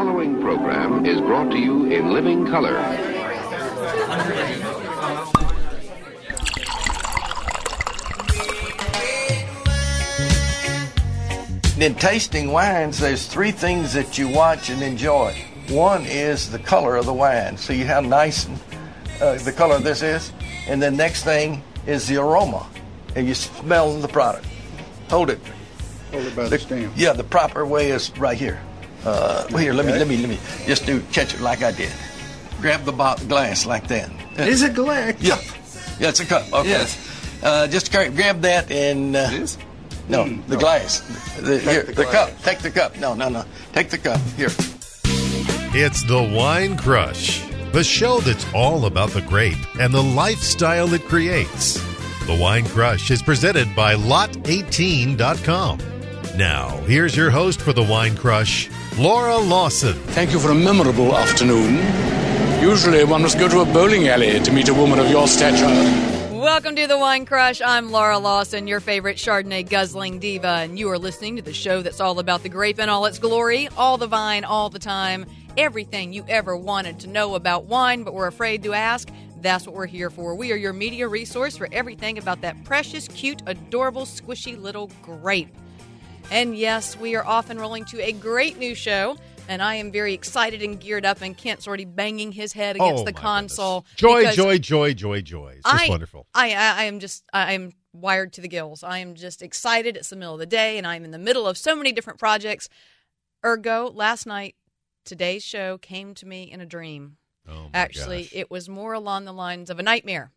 following program is brought to you in living color. In tasting wines, there's three things that you watch and enjoy. One is the color of the wine. See how nice the color of this is? And the next thing is the aroma. And you smell the product. Hold it. Hold it by the stem. Yeah, the proper way is right here. Here, let me just catch it like I did. Grab the glass like that. Is it glass? Yeah, it's a cup. Okay. Yes. Just grab that and. It is? No, the glass. The cup. Take the cup. No. Take the cup. Here. It's the Wine Crush, the show that's all about the grape and the lifestyle it creates. The Wine Crush is presented by Lot18.com. Now, here's your host for the Wine Crush, Laura Lawson. Thank you for a memorable afternoon. Usually one must go to a bowling alley to meet a woman of your stature. Welcome to the Wine Crush. I'm Laura Lawson, your favorite Chardonnay guzzling diva, and you are listening to the show that's all about the grape in all its glory, all the vine, all the time, everything you ever wanted to know about wine but were afraid to ask. That's what we're here for. We are your media resource for everything about that precious, cute, adorable, squishy little grape. And yes, we are off and rolling to a great new show. And I am very excited and geared up, and Kent's already banging his head against the console. Joy. It's just wonderful. I am wired to the gills. I am just excited. It's the middle of the day, and I'm in the middle of so many different projects. Ergo, last night, today's show came to me in a dream. Oh, my Actually, gosh. It was more along the lines of a nightmare.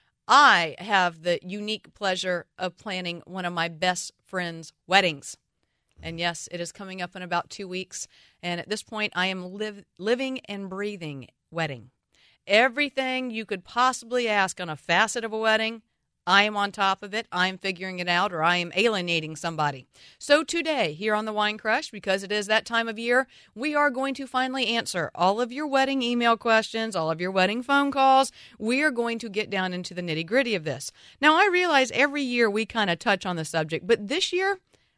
I have the unique pleasure of planning one of my best friend's weddings. And yes, it is coming up in about 2 weeks. And at this point, I am living and breathing wedding. Everything you could possibly ask on a facet of a wedding, I am on top of it. I am figuring it out, or I am alienating somebody. So today, here on the Wine Crush, because it is that time of year, we are going to finally answer all of your wedding email questions, all of your wedding phone calls. We are going to get down into the nitty-gritty of this. Now, I realize every year we kind of touch on the subject, but this year,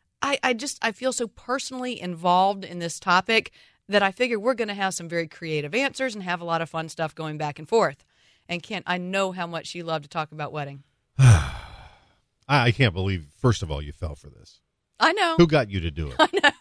I feel so personally involved in this topic that I figure we're going to have some very creative answers and have a lot of fun stuff going back and forth. And Kent, I know how much you love to talk about wedding. I can't believe, first of all, you fell for this. I know. Who got you to do it? I know.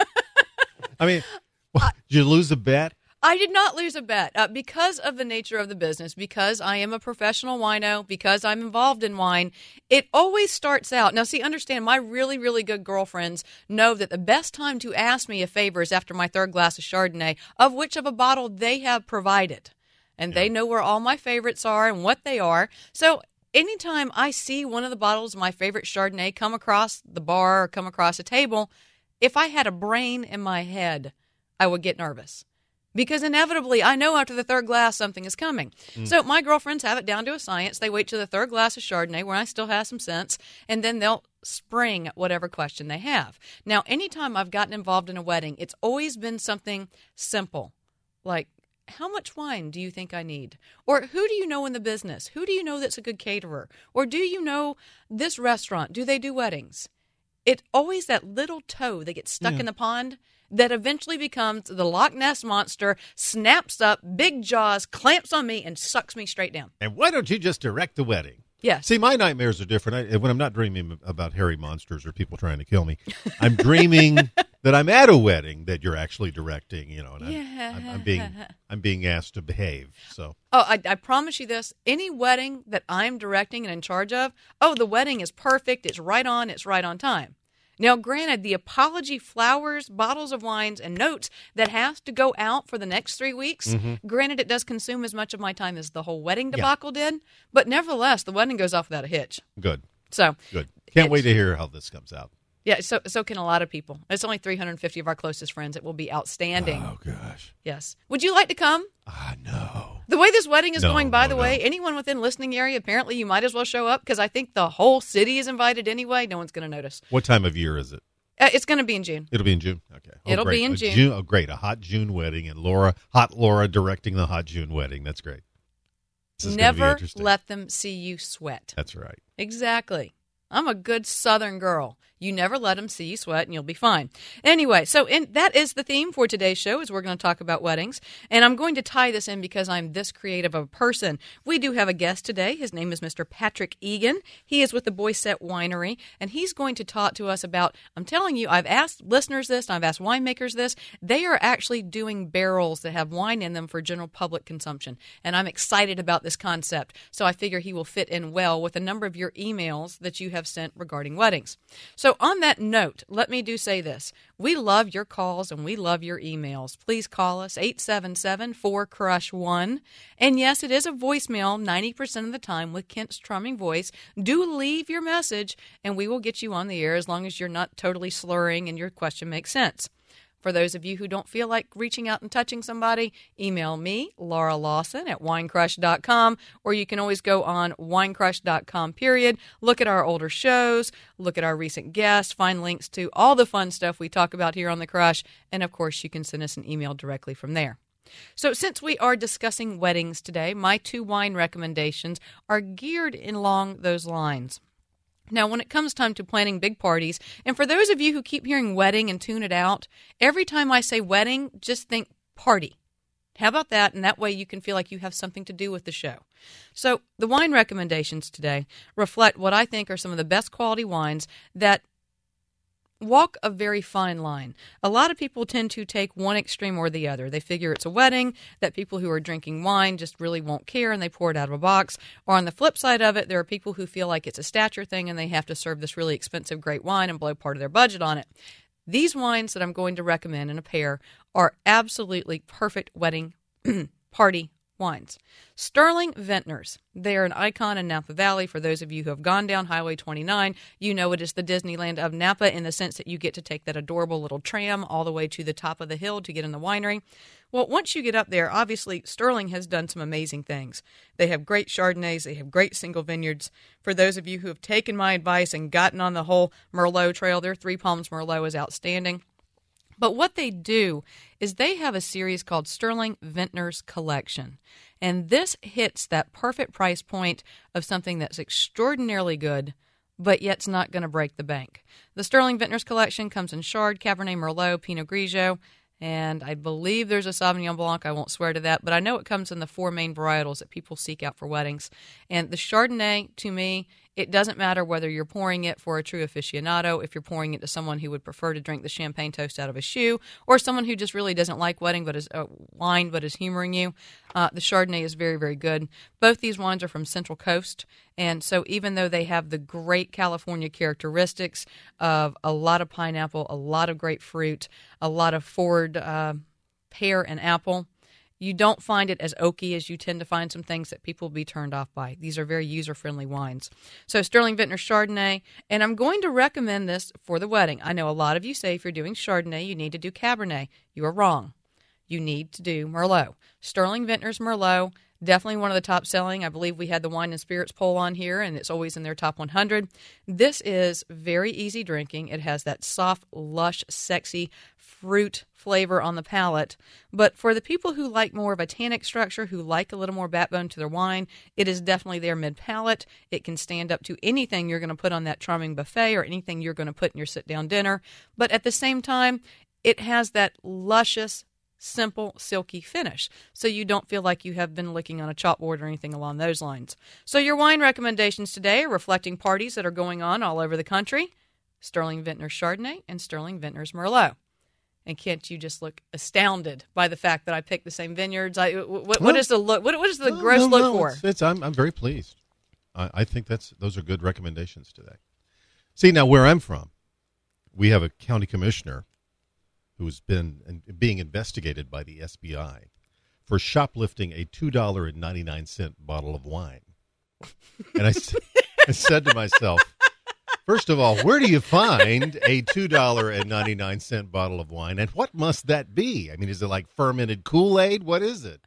I mean, did you lose a bet? I did not lose a bet because of the nature of the business, because I am a professional wino, because I'm involved in wine. It always starts out. Now, see, understand, my really, really good girlfriends know that the best time to ask me a favor is after my third glass of Chardonnay, of which of a bottle they have provided. And they know where all my favorites are and what they are. So anytime I see one of the bottles of my favorite Chardonnay come across the bar or come across a table, if I had a brain in my head, I would get nervous. Because inevitably, I know after the third glass something is coming. So my girlfriends have it down to a science. They wait till the third glass of Chardonnay, where I still have some sense, and then they'll spring whatever question they have. Now, anytime I've gotten involved in a wedding, it's always been something simple, like, how much wine do you think I need? Or who do you know in the business? Who do you know that's a good caterer? Or do you know this restaurant? Do they do weddings? It's always that little toe that gets stuck in the pond that eventually becomes the Loch Ness Monster, snaps up, big jaws, clamps on me, and sucks me straight down. And why don't you just direct the wedding? Yes. See, my nightmares are different. When I'm not dreaming about hairy monsters or people trying to kill me, I'm dreaming that I'm at a wedding that you're actually directing, you know, and I'm being asked to behave. So. Oh, I promise you this. Any wedding that I'm directing and in charge of, the wedding is perfect. It's right on time. Now, granted, the apology flowers, bottles of wines, and notes that has to go out for the next 3 weeks, granted, it does consume as much of my time as the whole wedding debacle did, but nevertheless, the wedding goes off without a hitch. Good. So good. Can't wait to hear how this comes out. Yeah, so can a lot of people. It's only 350 of our closest friends. It will be outstanding. Oh, gosh. Yes. Would you like to come? No. The way this wedding is going, by the way, anyone within listening area, apparently you might as well show up because I think the whole city is invited anyway. No one's going to notice. What time of year is it? It's going to be in June. It'll be in June? Okay. It'll be in June. Oh, great. A hot June wedding and hot Laura directing the hot June wedding. That's great. Never let them see you sweat. That's right. Exactly. I'm a good Southern girl. You never let them see you sweat, and you'll be fine. Anyway, that is the theme for today's show, is we're going to talk about weddings. And I'm going to tie this in because I'm this creative of a person. We do have a guest today. His name is Mr. Patrick Egan. He is with the Boisset Winery, and he's going to talk to us about, I'm telling you, I've asked listeners this, and I've asked winemakers this. They are actually doing barrels that have wine in them for general public consumption. And I'm excited about this concept. So I figure he will fit in well with a number of your emails that you have sent regarding weddings. So on that note, let me say this. We love your calls and we love your emails. Please call us 877-4CRUSH-1. And yes, it is a voicemail 90% of the time with Kent's charming voice. Do leave your message and we will get you on the air as long as you're not totally slurring and your question makes sense. For those of you who don't feel like reaching out and touching somebody, email me, Laura Lawson, at winecrush.com, or you can always go on winecrush.com, look at our older shows, look at our recent guests, find links to all the fun stuff we talk about here on The Crush, and of course you can send us an email directly from there. So since we are discussing weddings today, my 2 wine recommendations are geared along those lines. Now, when it comes time to planning big parties, and for those of you who keep hearing wedding and tune it out, every time I say wedding, just think party. How about that? And that way you can feel like you have something to do with the show. So the wine recommendations today reflect what I think are some of the best quality wines that walk a very fine line. A lot of people tend to take one extreme or the other. They figure it's a wedding, that people who are drinking wine just really won't care and they pour it out of a box. Or on the flip side of it, there are people who feel like it's a stature thing and they have to serve this really expensive great wine and blow part of their budget on it. These wines that I'm going to recommend in a pair are absolutely perfect wedding party wines. Sterling Vintners. They are an icon in Napa Valley. For those of you who have gone down Highway 29, you know it is the Disneyland of Napa in the sense that you get to take that adorable little tram all the way to the top of the hill to get in the winery. Well, once you get up there, obviously Sterling has done some amazing things. They have great Chardonnays. They have great single vineyards. For those of you who have taken my advice and gotten on the whole Merlot trail, their Three Palms Merlot is outstanding. But what they do is they have a series called Sterling Vintners Collection. And this hits that perfect price point of something that's extraordinarily good, but yet it's not going to break the bank. The Sterling Vintners Collection comes in Chard, Cabernet Merlot, Pinot Grigio, and I believe there's a Sauvignon Blanc. I won't swear to that, but I know it comes in the 4 main varietals that people seek out for weddings. And the Chardonnay, to me, it doesn't matter whether you're pouring it for a true aficionado, if you're pouring it to someone who would prefer to drink the champagne toast out of a shoe, or someone who just really doesn't like wine but is humoring you. The Chardonnay is very, very good. Both these wines are from Central Coast, and so even though they have the great California characteristics of a lot of pineapple, a lot of grapefruit, a lot of forward pear and apple, you don't find it as oaky as you tend to find some things that people will be turned off by. These are very user-friendly wines. So Sterling Vintners Chardonnay, and I'm going to recommend this for the wedding. I know a lot of you say if you're doing Chardonnay, you need to do Cabernet. You are wrong. You need to do Merlot. Sterling Vintners Merlot, definitely one of the top selling. I believe we had the Wine and Spirits poll on here, and it's always in their top 100. This is very easy drinking. It has that soft, lush, sexy fruit flavor on the palate. But for the people who like more of a tannic structure, who like a little more backbone to their wine, it is definitely their mid-palate. It can stand up to anything you're going to put on that charming buffet or anything you're going to put in your sit-down dinner. But at the same time, it has that luscious, simple, silky finish, so you don't feel like you have been licking on a chalkboard or anything along those lines. So your wine recommendations today are reflecting parties that are going on all over the country: Sterling Vintners Chardonnay and Sterling Vintners Merlot. And can't you just look astounded by the fact that I picked the same vineyards? What is the look? What is the gross look for? I'm very pleased. I think those are good recommendations today. See, now where I'm from, we have a county commissioner who's been being investigated by the SBI for shoplifting a $2.99 bottle of wine. And I said to myself, first of all, where do you find a $2.99 bottle of wine, and what must that be? I mean, is it like fermented Kool-Aid? What is it?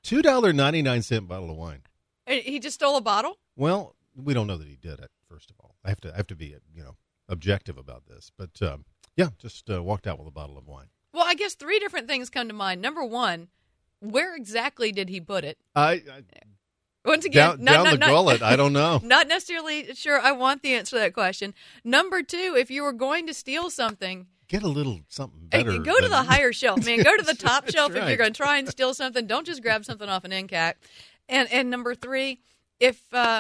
$2.99 bottle of wine. He just stole a bottle? Well, we don't know that he did it, first of all. I have to be, objective about this. But, just walked out with a bottle of wine. Well, I guess 3 different things come to mind. Number one, where exactly did he put it? Once again, down the gullet, I don't know. Not necessarily sure I want the answer to that question. Number two, if you were going to steal something, get a little something better. Go to the higher shelf, man. Go to the top shelf right. if you're going to try and steal something. Don't just grab something off an end cap. And number three, if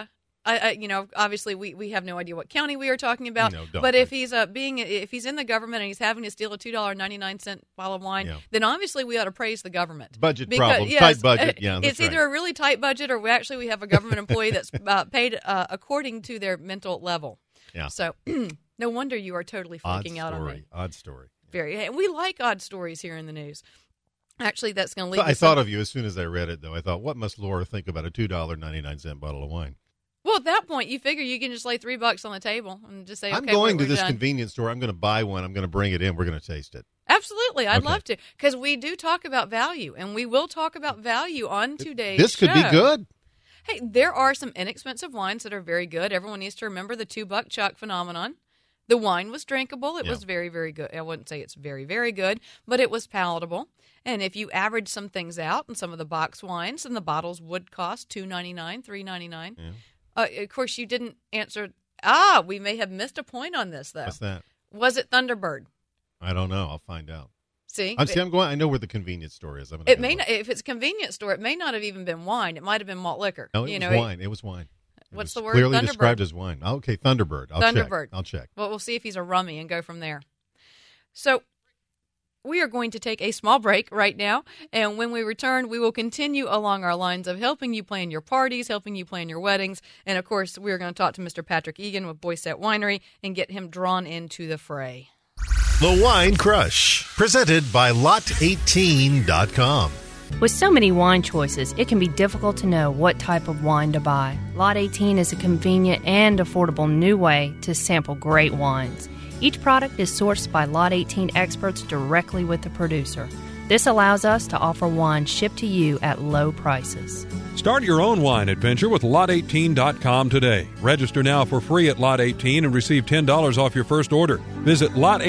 obviously we have no idea what county we are talking about. No, but if he's if he's in the government and he's having to steal a $2.99 bottle of wine, then obviously we ought to praise the government. Budget problem, tight budget. Yeah, that's it's either a really tight budget or we have a government employee that's paid according to their mental level. Yeah. So no wonder you are totally freaking out on me. Odd story. Very. We like odd stories here in the news. Actually, that's going to lead. I thought of you as soon as I read it, though. I thought, what must Laura think about a $2.99 bottle of wine? Well, at that point, you figure you can just lay $3 on the table and just say, okay, I'm going to this done. convenience store. I'm going to buy one. I'm going to bring it in. We're going to taste it. Absolutely. I'd love to, because we do talk about value, and we will talk about value on today's This could show. be good. Hey, there are some inexpensive wines that are very good. Everyone needs to remember the $2 chuck phenomenon. The wine was drinkable. It was very, very good. I wouldn't say it's very, very good, but it was palatable. And if you average some things out in some of the box wines, then the bottles would cost $2.99, $3.99. Yeah. Of course, you didn't answer. We may have missed a point on this, though. What's that? Was it Thunderbird? I don't know. I'll find out. See, I'm going. I know where the convenience store is. It may not, if it's a convenience store, it may not have even been wine. It might have been malt liquor. No, it was wine. It was wine. What's the word? Clearly Thunderbird. described as wine. Okay, Thunderbird. I'll check. Well, we'll see if he's a rummy and go from there. So we are going to take a small break right now, and when we return, we will continue along our lines of helping you plan your parties, helping you plan your weddings, and of course, we're going to talk to Mr. Patrick Egan with Boyset Winery and get him drawn into the fray. The Wine Crush, presented by Lot18.com. With so many wine choices, it can be difficult to know what type of wine to buy. Lot 18 is a convenient and affordable new way to sample great wines. Each product is sourced by Lot 18 experts directly with the producer. This allows us to offer wine shipped to you at low prices. Start your own wine adventure with Lot18.com today. Register now for free at Lot 18 and receive $10 off your first order. Visit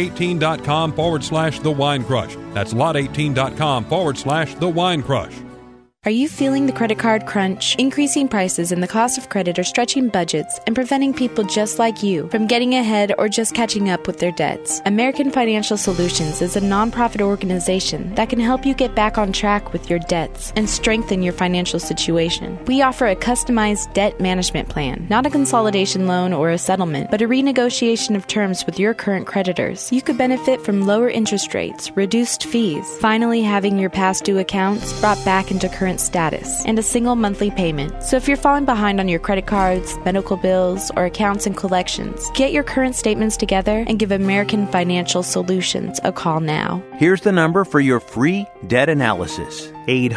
Lot18.com/The Wine Crush. That's Lot18.com/The Wine Crush. Are you feeling the credit card crunch? Increasing prices and the cost of credit are stretching budgets and preventing people just like you from getting ahead or just catching up with their debts. American Financial Solutions is a nonprofit organization that can help you get back on track with your debts and strengthen your financial situation. We offer a customized debt management plan, not a consolidation loan or a settlement, but a renegotiation of terms with your current creditors. You could benefit from lower interest rates, reduced fees, finally having your past due accounts brought back into current status, and a single monthly payment. So if you're falling behind on your credit cards, medical bills, or accounts and collections, get your current statements together and give American Financial Solutions a call now. Here's the number for your free debt analysis.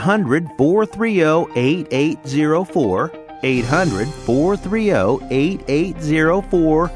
800-430-8804. 800-430-8804.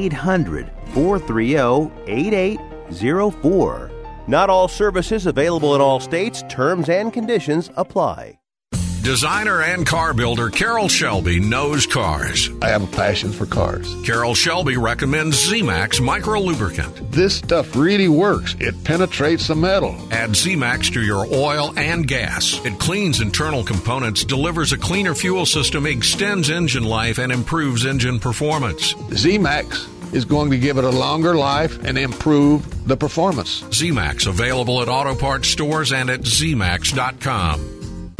800-430-8804. Not all services available in all states. Terms and conditions apply. Designer and car builder Carol Shelby knows cars. I have a passion for cars. Carol Shelby recommends Z-Max Micro Lubricant. This stuff really works. It penetrates the metal. Add Z-Max to your oil and gas. It cleans internal components, delivers a cleaner fuel system, extends engine life, and improves engine performance. Z-Max is going to give it a longer life and improve the performance. Z-Max, available at auto parts stores and at zmax.com.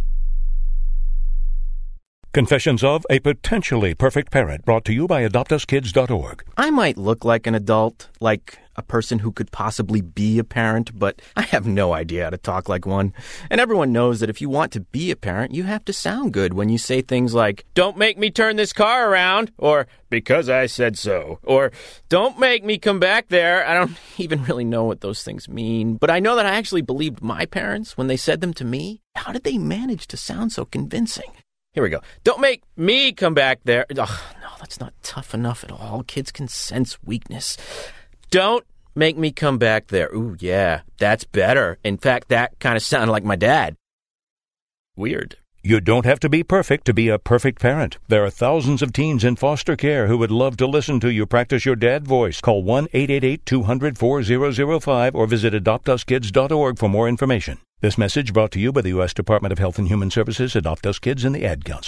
Confessions of a Potentially Perfect Parent, brought to you by AdoptUsKids.org. I might look like an adult, like a person who could possibly be a parent, but I have no idea how to talk like one. And everyone knows that if you want to be a parent, you have to sound good when you say things like, "Don't make me turn this car around," or "because I said so," or "Don't make me come back there." I don't even really know what those things mean, but I know that I actually believed my parents when they said them to me. How did they manage to sound so convincing? Here we go. "Don't make me come back there." Ugh, no, that's not tough enough at all. Kids can sense weakness. "Don't make me come back there." Ooh, yeah, that's better. In fact, that kind of sounded like my dad. Weird. You don't have to be perfect to be a perfect parent. There are thousands of teens in foster care who would love to listen to you practice your dad voice. Call 1-888-200-4005 or visit AdoptUsKids.org for more information. This message brought to you by the U.S. Department of Health and Human Services, Adopt Us Kids, and the Ad Council.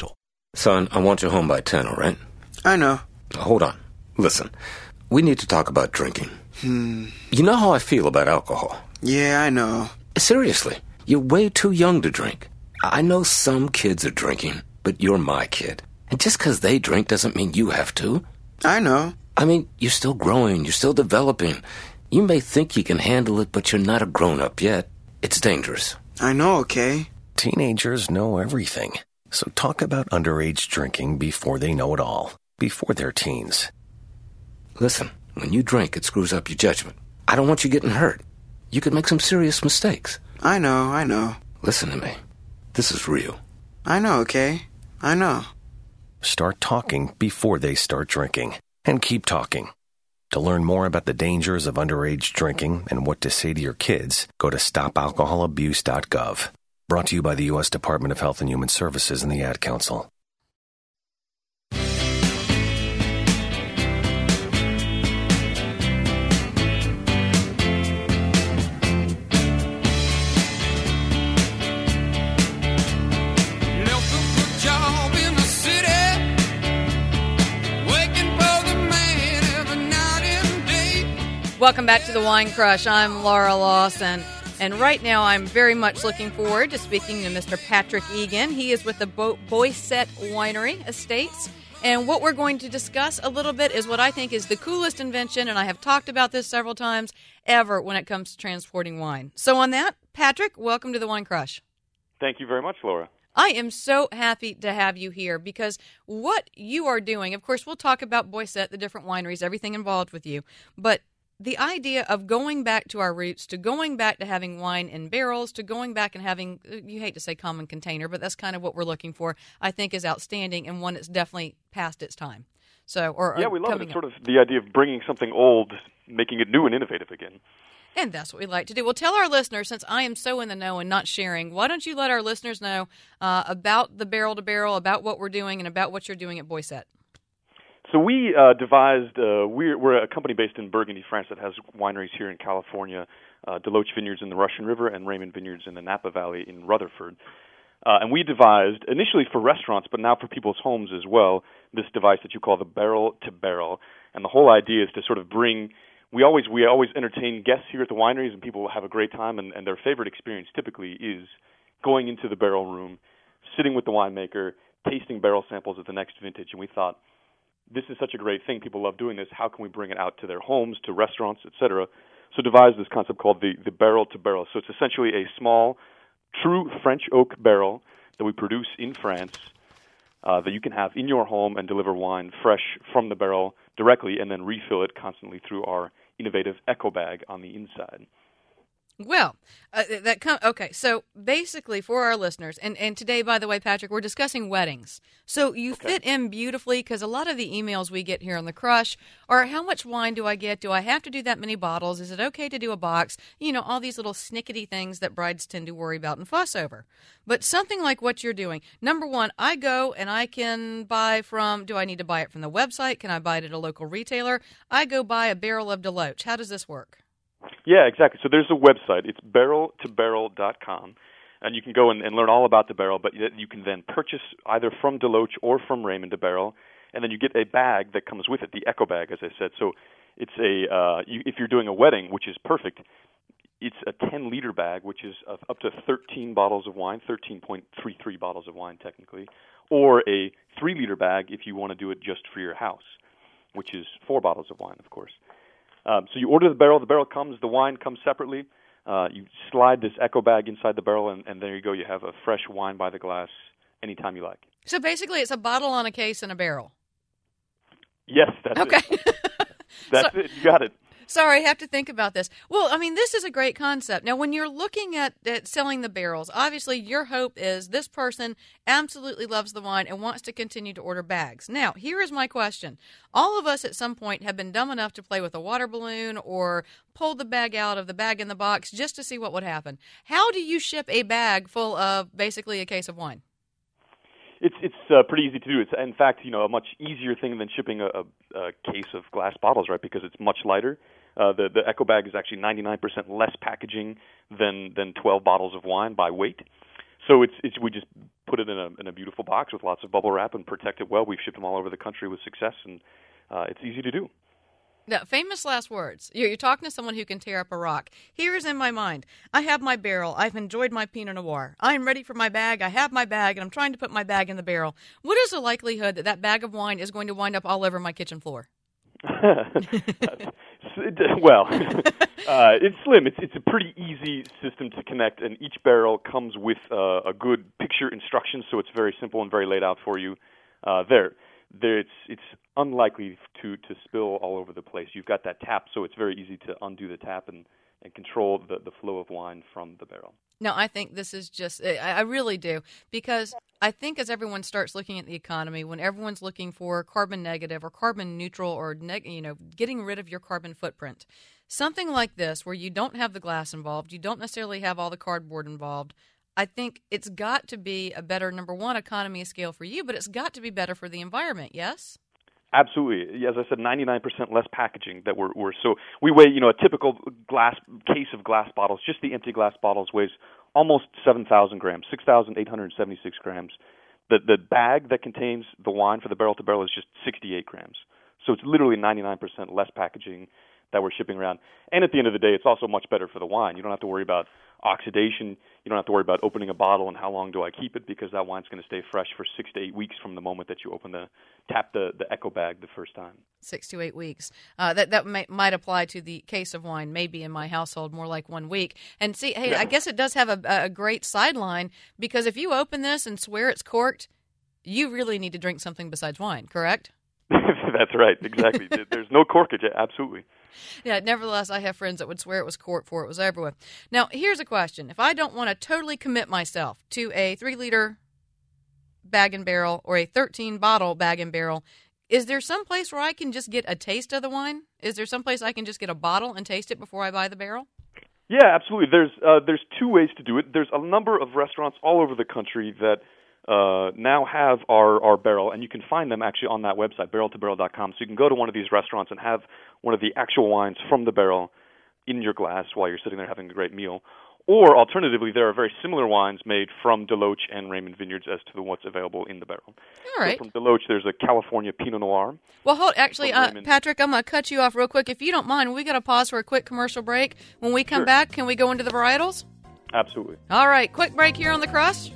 Son, I want you home by 10, all right? I know. Hold on. Listen, we need to talk about drinking. You know how I feel about alcohol. Yeah, I know. Seriously, you're way too young to drink. I know some kids are drinking, but you're my kid. And just because they drink doesn't mean you have to. I know. I mean, you're still growing, you're still developing. You may think you can handle it, but you're not a grown-up yet. It's dangerous. I know, okay? Teenagers know everything. So talk about underage drinking before they know it all. Before they're teens. Listen, when you drink, it screws up your judgment. I don't want you getting hurt. You could make some serious mistakes. I know. Listen to me. This is real. I know, okay? I know. Start talking before they start drinking. And keep talking. To learn more about the dangers of underage drinking and what to say to your kids, go to stopalcoholabuse.gov. Brought to you by the U.S. Department of Health and Human Services and the Ad Council. Welcome back to the Wine Crush. I'm Laura Lawson, and right now I'm very much looking forward to speaking to Mr. Patrick Egan. He is with the Boisset Winery Estates, and what we're going to discuss a little bit is what I think is the coolest invention, and I have talked about this several times, ever when it comes to transporting wine. So on that, Patrick, welcome to the Wine Crush. Thank you very much, Laura. I am so happy to have you here because what you are doing, of course, we'll talk about Boisset, the different wineries, everything involved with you, but the idea of going back to our roots, to going back to having wine in barrels, to going back and having, you hate to say common container, but that's kind of what we're looking for, I think is outstanding and one that's definitely past its time. So, yeah, we love it. It's sort of the idea of bringing something old, making it new and innovative again. And that's what we like to do. Well, tell our listeners, since I am so in the know and not sharing, why don't you let our listeners know about the Barrel to Barrel, about what we're doing, and about what you're doing at Boisset? So we devised, we're a company based in Burgundy, France, that has wineries here in California, Deloach Vineyards in the Russian River and Raymond Vineyards in the Napa Valley in Rutherford. And we devised, initially for restaurants, but now for people's homes as well, this device that you call the Barrel to Barrel. And the whole idea is to sort of bring, we always entertain guests here at the wineries, and people have a great time, and their favorite experience typically is going into the barrel room, sitting with the winemaker, tasting barrel samples of the next vintage. And we thought, this is such a great thing. People love doing this. How can we bring it out to their homes, to restaurants, etc.? So devised this concept called the Barrel to Barrel. So it's essentially a small, true French oak barrel that we produce in France that you can have in your home and deliver wine fresh from the barrel directly and then refill it constantly through our innovative Echo Bag on the inside. Well, okay, so basically for our listeners, and today, by the way, Patrick, we're discussing weddings. So you fit in beautifully because a lot of the emails we get here on The Crush are, how much wine do I get? Do I have to do that many bottles? Is it okay to do a box? You know, all these little snickety things that brides tend to worry about and fuss over. But something like what you're doing, number one, I go and I can buy from, do I need to buy it from the website? Can I buy it at a local retailer? I go buy a barrel of Deloach. How does this work? Yeah, exactly. So there's a website. It's barreltobarrel.com, and you can go and learn all about the barrel, but you can then purchase either from Deloach or from Raymond a barrel, and then you get a bag that comes with it, the Echo Bag, as I said. So it's if you're doing a wedding, which is perfect, it's a 10-liter bag, which is up to 13 bottles of wine, 13.33 bottles of wine technically, or a 3-liter bag if you want to do it just for your house, which is 4 bottles of wine, of course. So you order the barrel comes, the wine comes separately. You slide this Echo Bag inside the barrel, and there you go. You have a fresh wine by the glass anytime you like. So basically it's a bottle on a case and a barrel. Yes, that's it. That's it. You got it. Sorry, I have to think about this. Well, I mean, this is a great concept. Now, when you're looking at selling the barrels, obviously your hope is this person absolutely loves the wine and wants to continue to order bags. Now, here is my question. All of us at some point have been dumb enough to play with a water balloon or pull the bag out of the bag in the box just to see what would happen. How do you ship a bag full of basically a case of wine? It's pretty easy to do. It's, in fact, a much easier thing than shipping a case of glass bottles, right, because it's much lighter. The Echo Bag is actually 99% less packaging than 12 bottles of wine by weight. So we just put it in a beautiful box with lots of bubble wrap and protect it well. We've shipped them all over the country with success, and it's easy to do. Now, famous last words. You're talking to someone who can tear up a rock. Here's in my mind. I have my barrel. I've enjoyed my Pinot Noir. I'm ready for my bag. I have my bag, and I'm trying to put my bag in the barrel. What is the likelihood that that bag of wine is going to wind up all over my kitchen floor? Well, it's slim. It's a pretty easy system to connect, and each barrel comes with a good picture instructions, so it's very simple and very laid out for you. It's unlikely to spill all over the place. You've got that tap, so it's very easy to undo the tap and control the flow of wine from the barrel. No, I think this is just, I really do, because I think as everyone starts looking at the economy, when everyone's looking for carbon negative or carbon neutral or, getting rid of your carbon footprint, something like this where you don't have the glass involved, you don't necessarily have all the cardboard involved, I think it's got to be a better, number one, economy of scale for you, but it's got to be better for the environment, yes? Absolutely. As I said, 99% less packaging that so we weigh, a typical case of glass bottles, just the empty glass bottles weighs almost 7,000 grams, 6,876 grams. The bag that contains the wine for the barrel to barrel is just 68 grams. So it's literally 99% less packaging that we're shipping around. And at the end of the day, it's also much better for the wine. You don't have to worry about oxidation. You don't have to worry about opening a bottle and how long do I keep it, because that wine's going to stay fresh for 6 to 8 weeks from the moment that you tap the echo bag the first time. 6 to 8 weeks. That might apply to the case of wine, maybe in my household more like 1 week. And see, hey, yeah. I guess it does have a great sideline, because if you open this and swear it's corked, you really need to drink something besides wine, correct? That's right, exactly. There's no corkage, absolutely. Yeah, nevertheless, I have friends that would swear it was corked before it was over with. Now, here's a question. If I don't want to totally commit myself to a 3-liter bag and barrel or a 13-bottle bag and barrel, is there some place where I can just get a taste of the wine? Is there some place I can just get a bottle and taste it before I buy the barrel? Yeah, absolutely. There's 2 ways to do it. There's a number of restaurants all over the country that now have our barrel, and you can find them actually on that website, barreltobarrel.com. So you can go to one of these restaurants and have one of the actual wines from the barrel in your glass while you're sitting there having a great meal. Or alternatively, there are very similar wines made from Deloach and Raymond Vineyards as to what's available in the barrel. All right. So from Deloach, there's a California Pinot Noir. Well, actually, Patrick, I'm going to cut you off real quick. If you don't mind, we got to pause for a quick commercial break. When we come back, can we go into the varietals? Absolutely. All right, quick break here on The Crush.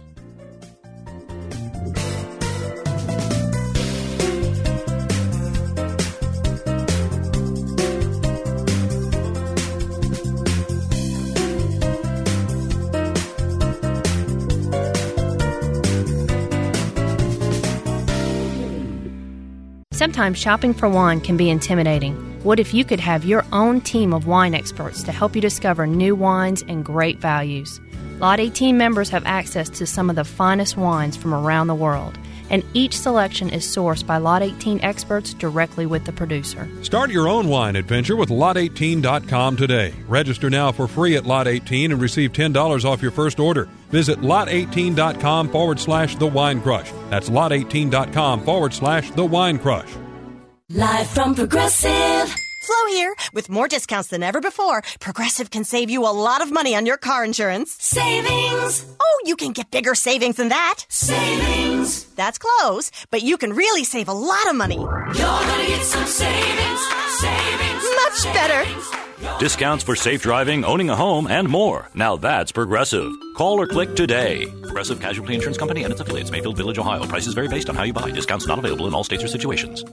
Sometimes shopping for wine can be intimidating. What if you could have your own team of wine experts to help you discover new wines and great values? Lot 18 members have access to some of the finest wines from around the world, and each selection is sourced by Lot 18 experts directly with the producer. Start your own wine adventure with Lot18.com today. Register now for free at Lot 18 and receive $10 off your first order. Visit Lot18.com/The Wine Crush. That's Lot18.com/The Wine Crush. Live from Progressive. Flo here. With more discounts than ever before, Progressive can save you a lot of money on your car insurance. Savings! Oh, you can get bigger savings than that. Savings! That's close, but you can really save a lot of money. You're gonna get some savings. Savings! Much better! Discounts for safe driving, owning a home, and more. Now that's Progressive. Call or click today. Progressive Casualty Insurance Company and its affiliates, Mayfield Village, Ohio. Prices vary based on how you buy. Discounts not available in all states or situations.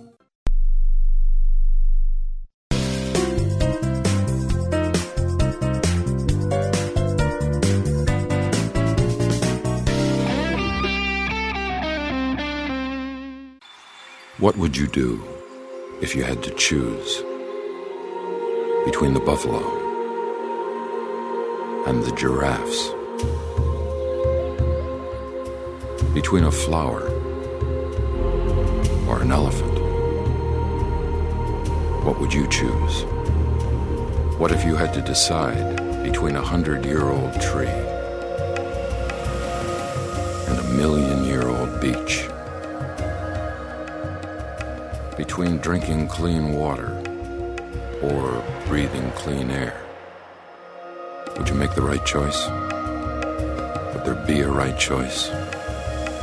What would you do if you had to choose between the buffalo and the giraffes? Between a flower or an elephant? What would you choose? What if you had to decide between a 100-year-old tree and a 1,000,000-year-old beach? Between drinking clean water or breathing clean air? Would you make the right choice? Would there be a right choice?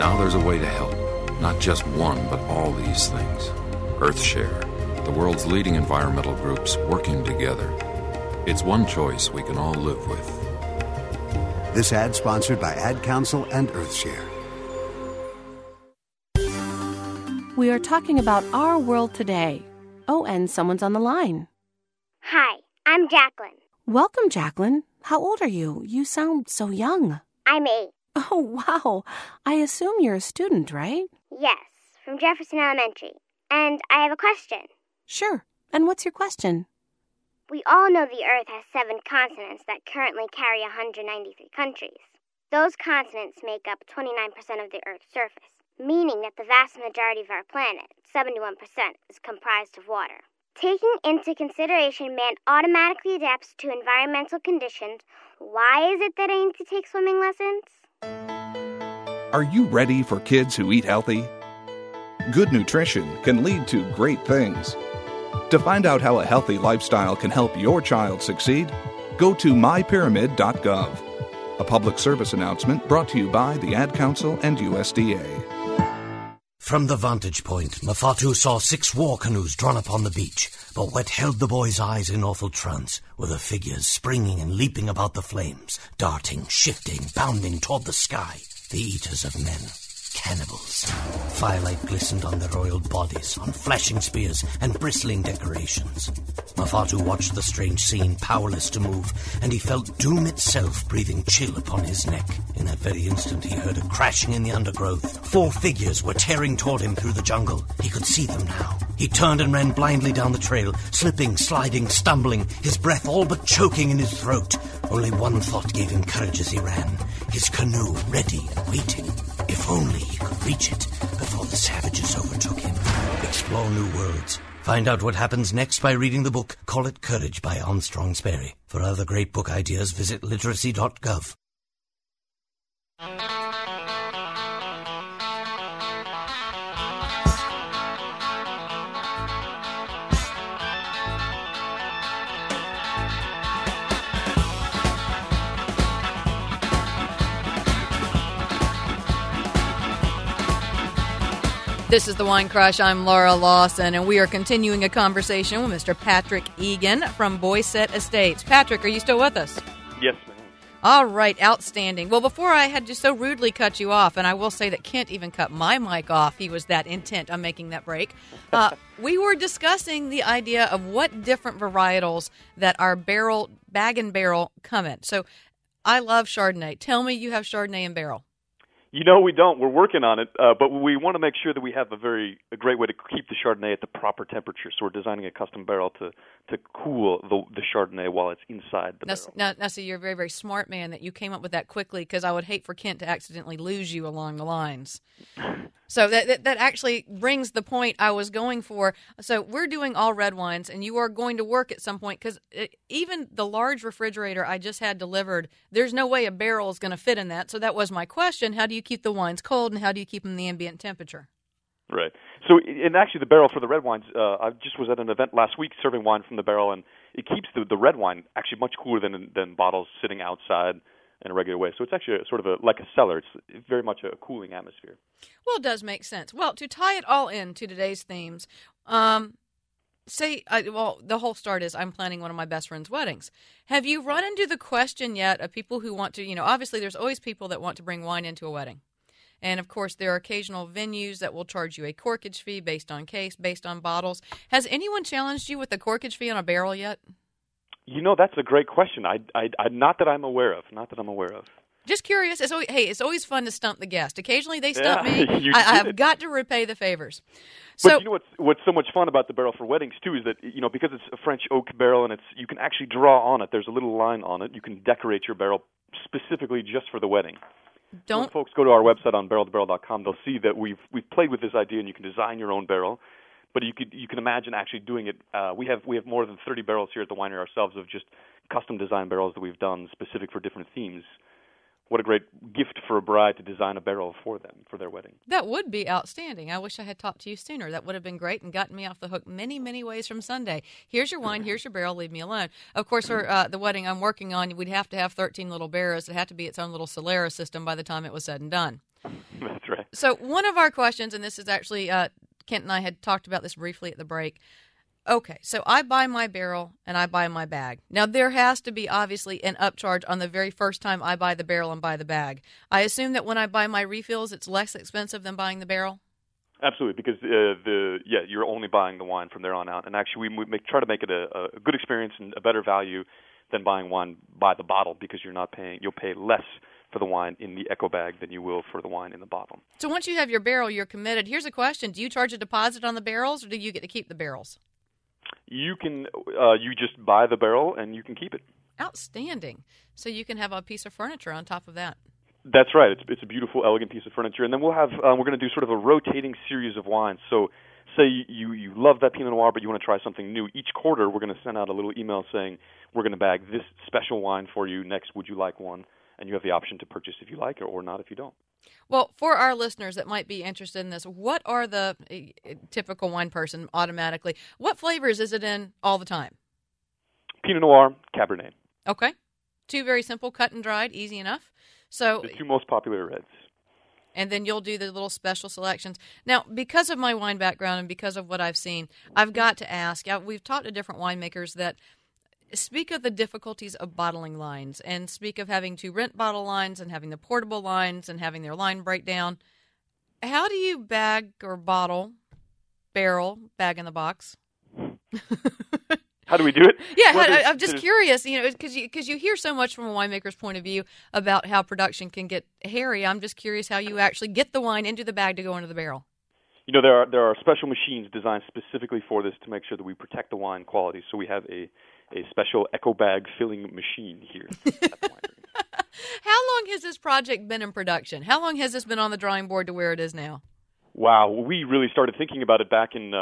Now there's a way to help. Not just one, but all these things. EarthShare, the world's leading environmental groups working together. It's one choice we can all live with. This ad sponsored by Ad Council and EarthShare. We are talking about our world today. Oh, and someone's on the line. Hi, I'm Jacqueline. Welcome, Jacqueline. How old are you? You sound so young. I'm 8. Oh, wow. I assume you're a student, right? Yes, from Jefferson Elementary. And I have a question. Sure. And what's your question? We all know the Earth has 7 continents that currently carry 193 countries. Those continents make up 29% of the Earth's surface, meaning that the vast majority of our planet, 71%, is comprised of water. Taking into consideration man automatically adapts to environmental conditions, why is it that I need to take swimming lessons? Are you ready for kids who eat healthy? Good nutrition can lead to great things. To find out how a healthy lifestyle can help your child succeed, go to mypyramid.gov. A public service announcement brought to you by the Ad Council and USDA. From the vantage point, Mafatu saw 6 war canoes drawn up on the beach, but what held the boy's eyes in awful trance were the figures springing and leaping about the flames, darting, shifting, bounding toward the sky, the eaters of men. Cannibals. Firelight glistened on their oiled bodies, on flashing spears and bristling decorations. Mafatu watched the strange scene, powerless to move, and he felt doom itself breathing chill upon his neck. In that very instant, he heard a crashing in the undergrowth. 4 figures were tearing toward him through the jungle. He could see them now. He turned and ran blindly down the trail, slipping, sliding, stumbling, his breath all but choking in his throat. Only one thought gave him courage as he ran. His canoe ready and waiting. If only he could reach it before the savages overtook him. Explore new worlds. Find out what happens next by reading the book Call It Courage by Armstrong Sperry. For other great book ideas, visit literacy.gov. This is The Wine Crush. I'm Laura Lawson, and we are continuing a conversation with Mr. Patrick Egan from Boyset Estates. Patrick, are you still with us? Yes, ma'am. All right, outstanding. Well, before I had just so rudely cut you off, and I will say that Kent even cut my mic off. He was that intent on making that break. We were discussing the idea of what different varietals that our bag and barrel come in. So I love Chardonnay. Tell me you have Chardonnay in barrel. You know, we don't. We're working on it, but we want to make sure that we have a great way to keep the Chardonnay at the proper temperature. So we're designing a custom barrel to cool the Chardonnay while it's inside the barrel. Now, see, you're a very, very smart man that you came up with that quickly, because I would hate for Kent to accidentally lose you along the lines. So that actually brings the point I was going for. So we're doing all red wines, and you are going to work at some point, because even the large refrigerator I just had delivered, there's no way a barrel is going to fit in that. So that was my question. How do you keep the wines cold, and how do you keep them the ambient temperature? Right. So, and actually the barrel for the red wines, I just was at an event last week serving wine from the barrel, and it keeps the red wine actually much cooler than bottles sitting outside in a regular way. So it's actually like a cellar. It's very much a cooling atmosphere. Well, it does make sense. Well, to tie it all into today's themes, the whole start is I'm planning one of my best friend's weddings. Have you run into the question yet of people who want to, obviously there's always people that want to bring wine into a wedding. And, of course, there are occasional venues that will charge you a corkage fee based on case, based on bottles. Has anyone challenged you with a corkage fee on a barrel yet? That's a great question. I not that I'm aware of. Just curious. It's always fun to stump the guest. Occasionally they stump me. I've got to repay the favors. But what's so much fun about the barrel for weddings too is that because it's a French oak barrel and you can actually draw on it. There's a little line on it. You can decorate your barrel specifically just for the wedding. When folks go to our website on barreltobarrel.com, they'll see that we've played with this idea, and you can design your own barrel. But you can imagine actually doing it. We have more than 30 barrels here at the winery ourselves of just custom design barrels that we've done specific for different themes. What a great gift for a bride to design a barrel for them for their wedding. That would be outstanding. I wish I had talked to you sooner. That would have been great and gotten me off the hook many, many ways from Sunday. Here's your wine. Here's your barrel. Leave me alone. Of course, for the wedding I'm working on, we'd have to have 13 little barrels. It had to be its own little Solera system by the time it was said and done. That's right. So one of our questions, and this is actually, Kent and I had talked about this briefly at the break. Okay, so I buy my barrel and I buy my bag. Now, there has to be obviously an upcharge on the very first time I buy the barrel and buy the bag. I assume that when I buy my refills, it's less expensive than buying the barrel? Absolutely, because you're only buying the wine from there on out. And actually, we try to make it a good experience and a better value than buying wine by the bottle, because you'll pay less for the wine in the eco bag than you will for the wine in the bottle. So once you have your barrel, you're committed. Here's a question. Do you charge a deposit on the barrels, or do you get to keep the barrels? You can you just buy the barrel and you can keep it. Outstanding. So you can have a piece of furniture on top of that. That's right. It's a beautiful, elegant piece of furniture. And then we'll have we're going to do sort of a rotating series of wines. So say you love that Pinot Noir, but you want to try something new. Each quarter, we're going to send out a little email saying, we're going to bag this special wine for you. Next, would you like one? And you have the option to purchase if you like it or not if you don't. Well, for our listeners that might be interested in this, what are the typical wine person automatically? What flavors is it in all the time? Pinot Noir, Cabernet. Okay. Two very simple, cut and dried, easy enough. So the two most popular reds. And then you'll do the little special selections. Now, because of my wine background and because of what I've seen, I've got to ask, we've talked to different winemakers that speak of the difficulties of bottling lines and speak of having to rent bottle lines and having the portable lines and having their line break down. How do you bag or bottle, barrel, bag in the box? How do we do it? Yeah, I'm just curious, because you hear so much from a winemaker's point of view about how production can get hairy. I'm just curious how you actually get the wine into the bag to go into the barrel. There are special machines designed specifically for this to make sure that we protect the wine quality. So we have a special eco bag filling machine here at the winery. How long has this project been in production? How long has this been on the drawing board to where it is now? Wow, we really started thinking about it back in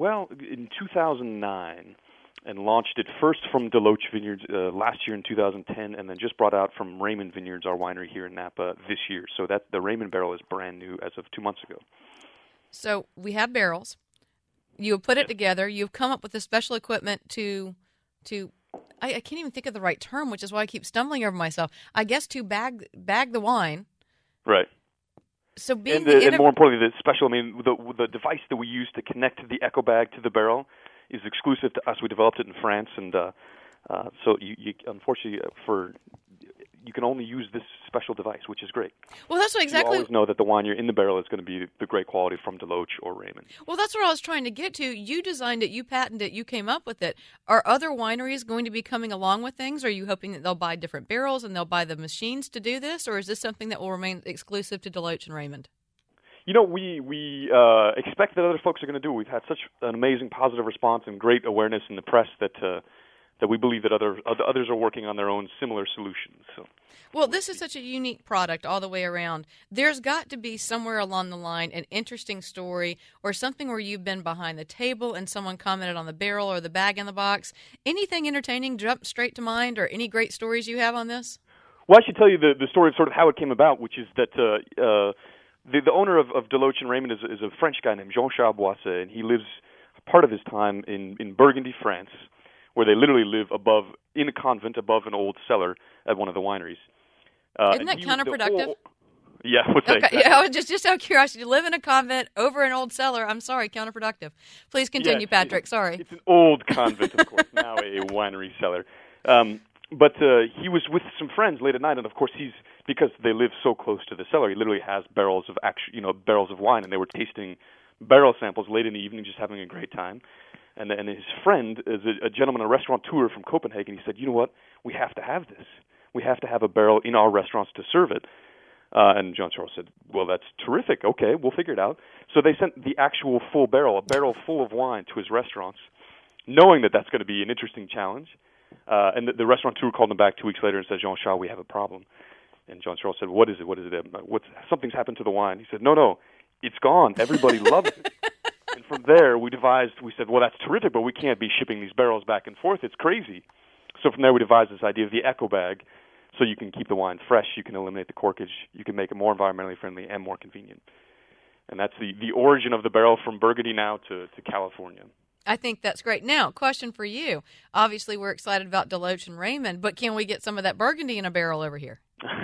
2009 and launched it first from Deloach Vineyards last year in 2010, and then just brought out from Raymond Vineyards, our winery here in Napa, this year. So that the Raymond barrel is brand new as of 2 months ago. So we have barrels. You have put it together. You've come up with the special equipment to I can't even think of the right term, which is why I keep stumbling over myself. I guess to bag the wine. Right. So and more importantly, the device that we use to connect the eco bag to the barrel is exclusive to us. We developed it in France, and so you unfortunately you can only use this special device, which is great. Well, that's what exactly. You always know that the wine you're in the barrel is going to be the great quality from Deloach or Raymond. Well, that's what I was trying to get to. You designed it, you patented it, you came up with it. Are other wineries going to be coming along with things? Are you hoping that they'll buy different barrels and they'll buy the machines to do this, or is this something that will remain exclusive to Deloach and Raymond? We expect that other folks are going to do it. We've had such an amazing positive response and great awareness in the press that we believe that others are working on their own similar solutions. So. Well, this is such a unique product all the way around. There's got to be somewhere along the line an interesting story or something where you've been behind the table and someone commented on the barrel or the bag in the box. Anything entertaining jump straight to mind, or any great stories you have on this? Well, I should tell you the story of sort of how it came about, which is that the owner of Deloach and Raymond is a French guy named Jean-Charles Boisset, and he lives part of his time in Burgundy, France, where they literally live in a convent above an old cellar at one of the wineries. Isn't that counterproductive? Yeah, what's that? Okay. Yeah, just out of curiosity, you live in a convent over an old cellar. I'm sorry, counterproductive. Please continue, Patrick. Sorry. It's an old convent, of course, now a winery cellar. But he was with some friends late at night, and of course because they live so close to the cellar, he literally has barrels of wine, and they were tasting barrel samples late in the evening, just having a great time. And his friend is a gentleman, a restaurateur from Copenhagen. He said, "You know what? We have to have this. We have to have a barrel in our restaurants to serve it." And Jean-Charles said, "Well, that's terrific. Okay, we'll figure it out." So they sent the actual full barrel, a barrel full of wine, to his restaurants, knowing that that's going to be an interesting challenge. And the restaurateur called him back 2 weeks later and said, "Jean-Charles, we have a problem." And Jean-Charles said, "What is it? What is it? Something's happened to the wine." He said, No, it's gone. Everybody loves it." And from there, we said, well, that's terrific, but we can't be shipping these barrels back and forth. It's crazy. So from there, we devised this idea of the eco bag, so you can keep the wine fresh, you can eliminate the corkage, you can make it more environmentally friendly and more convenient. And that's the origin of the barrel from Burgundy now to California. I think that's great. Now, question for you. Obviously, we're excited about Deloach and Raymond, but can we get some of that Burgundy in a barrel over here?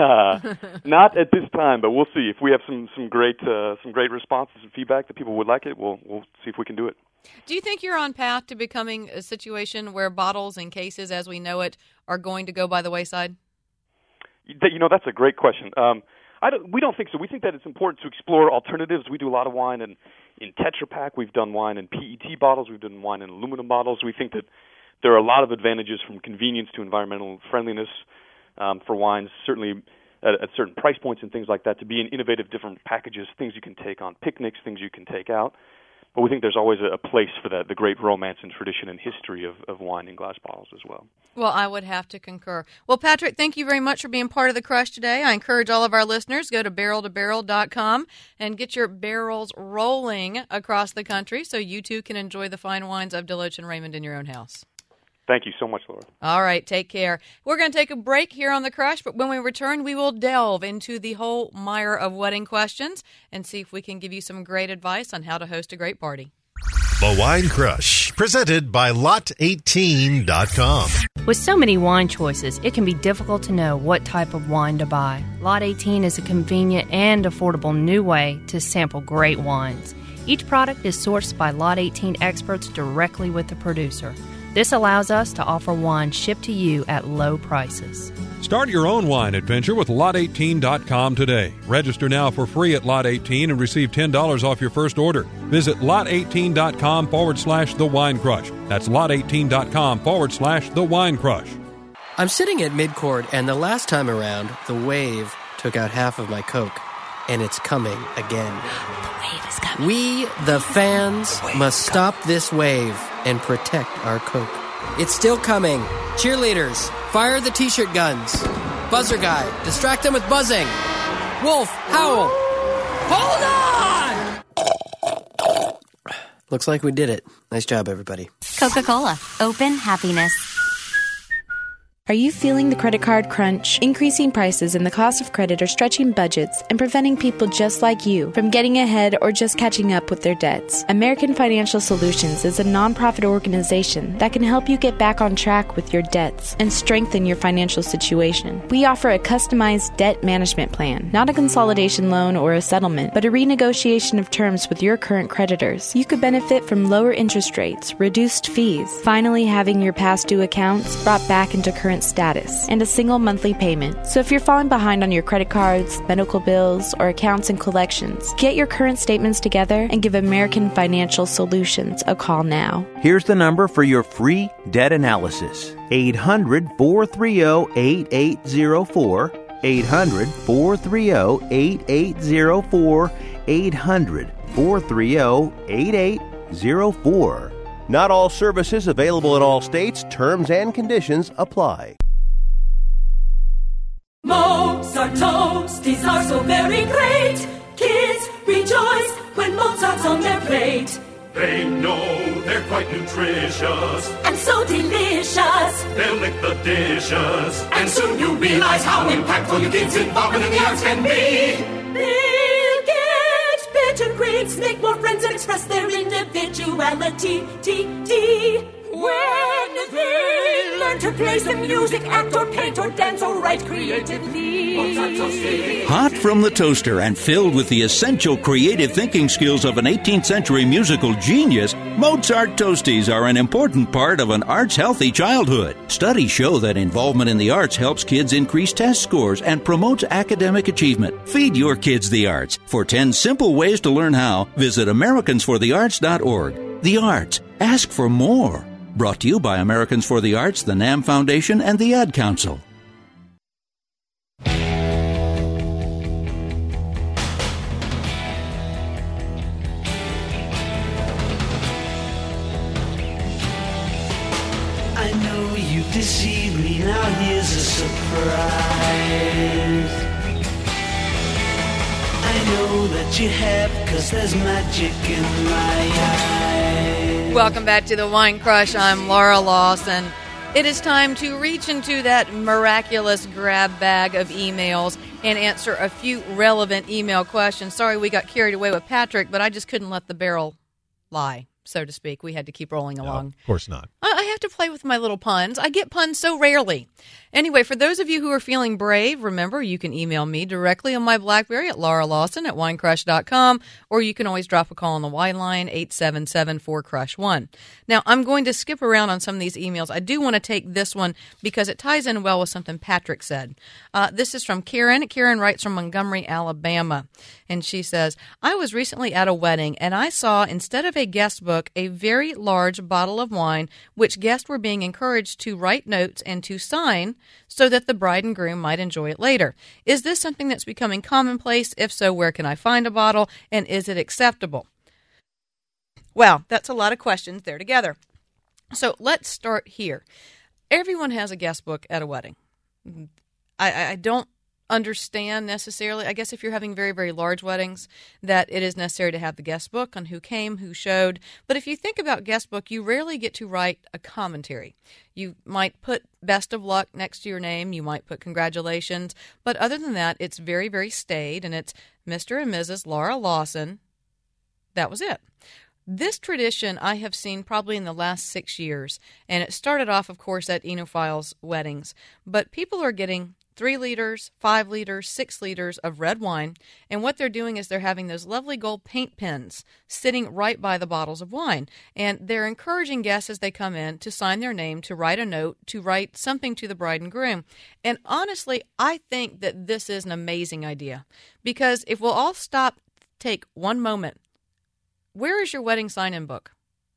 Not at this time, but we'll see. If we have some great responses and feedback that people would like it, we'll see if we can do it. Do you think you're on path to becoming a situation where bottles and cases, as we know it, are going to go by the wayside? That's a great question. We don't think so. We think that it's important to explore alternatives. We do a lot of wine in Tetra Pak. We've done wine in PET bottles. We've done wine in aluminum bottles. We think that there are a lot of advantages from convenience to environmental friendliness for wines, certainly at certain price points and things like that, to be in innovative different packages, things you can take on picnics, things you can take out. But we think there's always a place for that, the great romance and tradition and history of wine in glass bottles as well. Well, I would have to concur. Well, Patrick, thank you very much for being part of the Crush today. I encourage all of our listeners, go to barreltobarrel.com and get your barrels rolling across the country so you too can enjoy the fine wines of Deloach and Raymond in your own house. Thank you so much, Laura. All right, take care. We're going to take a break here on The Crush, but when we return, we will delve into the whole mire of wedding questions and see if we can give you some great advice on how to host a great party. The Wine Crush, presented by Lot18.com. With so many wine choices, it can be difficult to know what type of wine to buy. Lot 18 is a convenient and affordable new way to sample great wines. Each product is sourced by Lot 18 experts directly with the producer. This allows us to offer wine shipped to you at low prices. Start your own wine adventure with Lot18.com today. Register now for free at Lot 18 and receive $10 off your first order. Visit Lot18.com/The Wine Crush. That's Lot18.com/The Wine Crush. I'm sitting at Midcourt, and the last time around, the wave took out half of my Coke. And it's coming again. The wave is coming. We, the fans, must stop this wave and protect our Coke. It's still coming. Cheerleaders, fire the t-shirt guns. Buzzer guy, distract them with buzzing. Wolf, howl. Hold on! Looks like we did it. Nice job, everybody. Coca-Cola. Open happiness. Are you feeling the credit card crunch? Increasing prices and the cost of credit are stretching budgets and preventing people just like you from getting ahead or just catching up with their debts. American Financial Solutions is a nonprofit organization that can help you get back on track with your debts and strengthen your financial situation. We offer a customized debt management plan, not a consolidation loan or a settlement, but a renegotiation of terms with your current creditors. You could benefit from lower interest rates, reduced fees, finally having your past due accounts brought back into current status, and a single monthly payment. So if you're falling behind on your credit cards, medical bills, or accounts and collections, get your current statements together and give American Financial Solutions a call now. Here's the number for your free debt analysis. 800-430-8804. 800-430-8804. 800-430-8804. Not all services available in all states. Terms and conditions apply. Mozart toasties are so very great. Kids rejoice when Mozart's on their plate. They know they're quite nutritious and so delicious. They'll lick the dishes, and soon you'll realize how impactful your kids' involvement in the arts can be. They'll get better grades, make more friends, and express their individuality. When they learn to play some music, act or paint or dance or write creatively. Hot from the toaster and filled with the essential creative thinking skills of an 18th century musical genius, Mozart Toasties are an important part of an arts-healthy childhood. Studies show that involvement in the arts helps kids increase test scores and promotes academic achievement. Feed your kids the arts. For 10 simple ways to learn how, visit AmericansForTheArts.org. The arts. Ask for more. Brought to you by Americans for the Arts, the NAM Foundation, and the Ad Council. I know you deceived me, now here's a surprise. I know that you have, 'cause there's magic in my eyes. Welcome back to the Wine Crush. I'm Laura Lawson. It is time to reach into that miraculous grab bag of emails and answer a few relevant email questions. Sorry we got carried away with Patrick, but I just couldn't let the barrel lie. so to speak. We had to keep rolling along. No, of course not. I have to play with my little puns. I get puns so rarely. Anyway, for those of you who are feeling brave, remember you can email me directly on my BlackBerry at lauralawson@winecrush.com, or you can always drop a call on the Wine line, 877-4CRUSH-1. Now, I'm going to skip around on some of these emails. I do want to take this one because it ties in well with something Patrick said. This is from Karen. Karen writes from Montgomery, Alabama, and she says, I was recently at a wedding, and I saw, instead of a guest book, a very large bottle of wine, which guests were being encouraged to write notes and to sign so that the bride and groom might enjoy it later. Is this something that's becoming commonplace? If so, where can I find a bottle, and is it acceptable? Wow, that's a lot of questions there together. So let's start here. Everyone has a guest book at a wedding. I don't understand necessarily, I guess if you're having very, very large weddings, that it is necessary to have the guest book on who came, who showed. But if you think about guest book, you rarely get to write a commentary. You might put best of luck next to your name. You might put congratulations. But other than that, it's very, very staid, and it's Mr. and Mrs. Laura Lawson. That was it. This tradition I have seen probably in the last 6 years, and it started off, of course, at Enophile's weddings. But people are getting 3 liters, 5 liters, 6 liters of red wine, and what they're doing is they're having those lovely gold paint pens sitting right by the bottles of wine, and they're encouraging guests as they come in to sign their name, to write a note, to write something to the bride and groom. And honestly, I think that this is an amazing idea, because if we'll all stop, take one moment, where is your wedding sign-in book?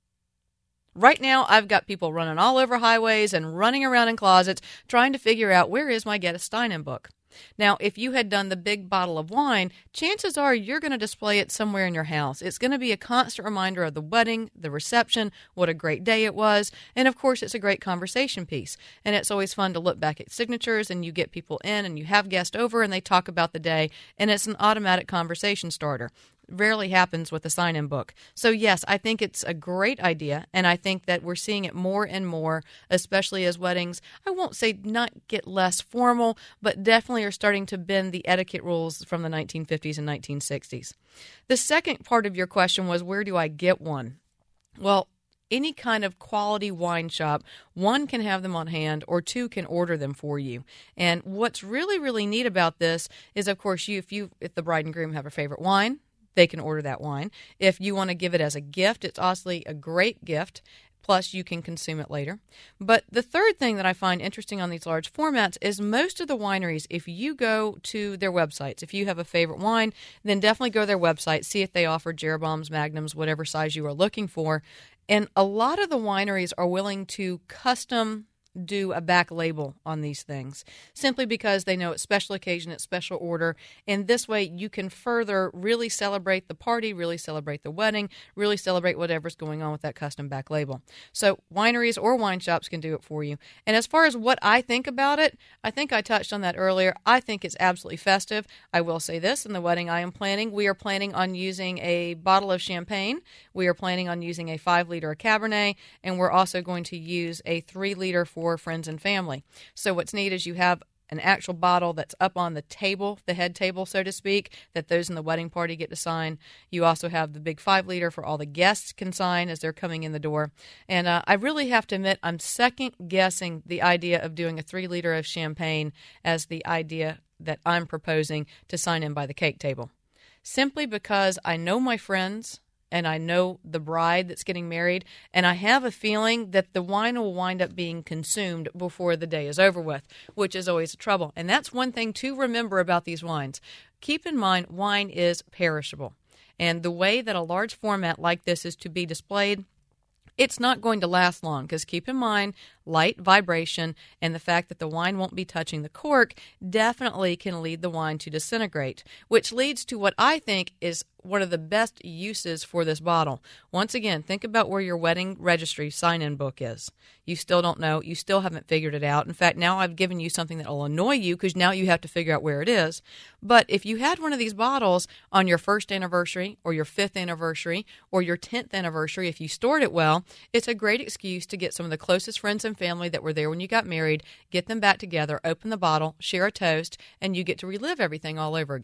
Right now, I've got people running all over highways and running around in closets trying to figure out, where is my Get a Sign-in book? Now, if you had done the big bottle of wine, chances are you're going to display it somewhere in your house. It's going to be a constant reminder of the wedding, the reception, what a great day it was, and of course, it's a great conversation piece. And it's always fun to look back at signatures, and you get people in, and you have guests over, and they talk about the day, and it's an automatic conversation starter. Rarely happens with a sign-in book. So yes, I think it's a great idea, and I think that we're seeing it more and more, especially as weddings, I won't say not get less formal, but definitely are starting to bend the etiquette rules from the 1950s and 1960s. The second part of your question was, where do I get one? Well, any kind of quality wine shop, one can have them on hand, or two can order them for you. And what's really, really neat about this is, of course, if the bride and groom have a favorite wine, they can order that wine. If you want to give it as a gift, it's honestly a great gift. Plus, you can consume it later. But the third thing that I find interesting on these large formats is most of the wineries, if you go to their websites, if you have a favorite wine, then definitely go to their website, see if they offer Jeroboams, Magnums, whatever size you are looking for. And a lot of the wineries are willing to custom do a back label on these things, simply because they know it's special occasion, it's special order, and this way you can further really celebrate the party, really celebrate the wedding, really celebrate whatever's going on with that custom back label. So wineries or wine shops can do it for you. And as far as what I think about it, I think I touched on that earlier. I think it's absolutely festive. I will say this, in the wedding I am planning, we are planning on using a bottle of champagne, we are planning on using a 5-liter of Cabernet, and we're also going to use a 3-liter for friends and family. So what's neat is you have an actual bottle that's up on the table, the head table, so to speak, that those in the wedding party get to sign. You also have the big 5-liter for all the guests can sign as they're coming in the door. And I really have to admit, I'm second-guessing the idea of doing a 3-liter of champagne as the idea that I'm proposing to sign in by the cake table. Simply because I know my friends, and I know the bride that's getting married, and I have a feeling that the wine will wind up being consumed before the day is over with, which is always a trouble. And that's one thing to remember about these wines. Keep in mind, wine is perishable. And the way that a large format like this is to be displayed, it's not going to last long, because keep in mind, light, vibration, and the fact that the wine won't be touching the cork definitely can lead the wine to disintegrate, which leads to what I think is one of the best uses for this bottle. Once again, think about where your wedding registry sign-in book is. You still don't know. You still haven't figured it out. In fact, now I've given you something that will annoy you, because now you have to figure out where it is. But if you had one of these bottles on your 1st anniversary or your 5th anniversary or your 10th anniversary, if you stored it well, it's a great excuse to get some of the closest friends and family that were there when you got married, get them back together, open the bottle, share a toast, and you get to relive everything all over again.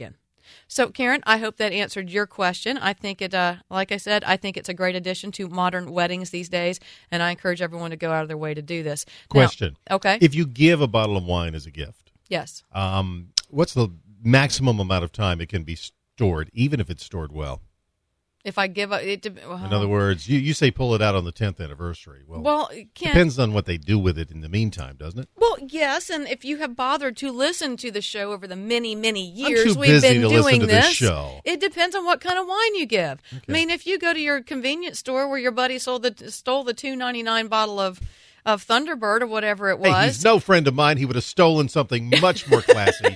So, Karen, I hope that answered your question. I think it, like I said, I think it's a great addition to modern weddings these days, and I encourage everyone to go out of their way to do this. Question. Now, okay. If you give a bottle of wine as a gift, yes. What's the maximum amount of time it can be stored, even if it's stored well? If I give it, in other words, you say pull it out on the 10th anniversary. Well, depends on what they do with it in the meantime, doesn't it? Well, yes, and if you have bothered to listen to the show over the many, many years I'm too we've busy been to doing listen to this, show. It depends on what kind of wine you give. Okay. I mean, if you go to your convenience store where your buddy stole the $2.99 bottle of Thunderbird or whatever it was. Hey, he's no friend of mine. He would have stolen something much more classy.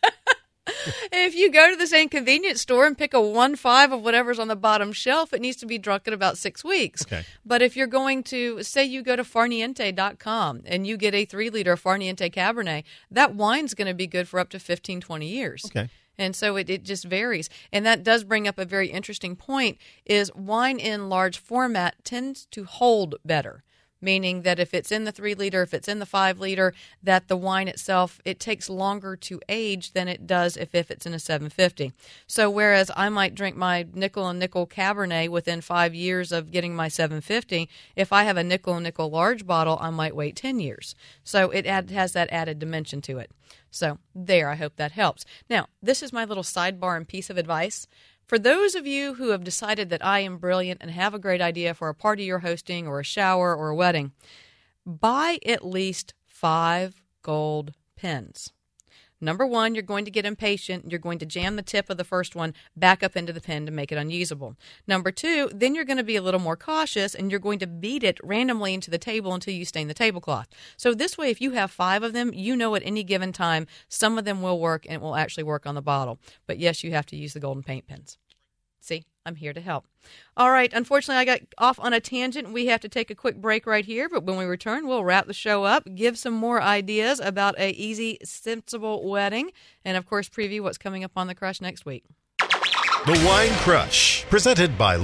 If you go to the same convenience store and pick a 1.5 of whatever's on the bottom shelf, it needs to be drunk in about 6 weeks. Okay. But if you're going to, say you go to Farniente.com and you get a 3-liter Farniente Cabernet, that wine's going to be good for up to 15, 20 years. Okay. And so it just varies. And that does bring up a very interesting point, is wine in large format tends to hold better. Meaning that if it's in the 3-liter, if it's in the 5-liter, that the wine itself, it takes longer to age than it does if it's in a 750. So whereas I might drink my nickel and nickel Cabernet within 5 years of getting my 750, if I have a nickel and nickel large bottle, I might wait 10 years. So it has that added dimension to it. So there, I hope that helps. Now, this is my little sidebar and piece of advice. For those of you who have decided that I am brilliant and have a great idea for a party you're hosting or a shower or a wedding, buy at least 5 gold pens. Number one, you're going to get impatient. You're going to jam the tip of the first one back up into the pen to make it unusable. Number two, then you're going to be a little more cautious and you're going to beat it randomly into the table until you stain the tablecloth. So this way, if you have 5 of them, you know at any given time, some of them will work and it will actually work on the bottle. But yes, you have to use the golden paint pens. See, I'm here to help. All right, unfortunately, I got off on a tangent. We have to take a quick break right here, but when we return, we'll wrap the show up, give some more ideas about a easy, sensible wedding, and, of course, preview what's coming up on The Crush next week. The Wine Crush, presented by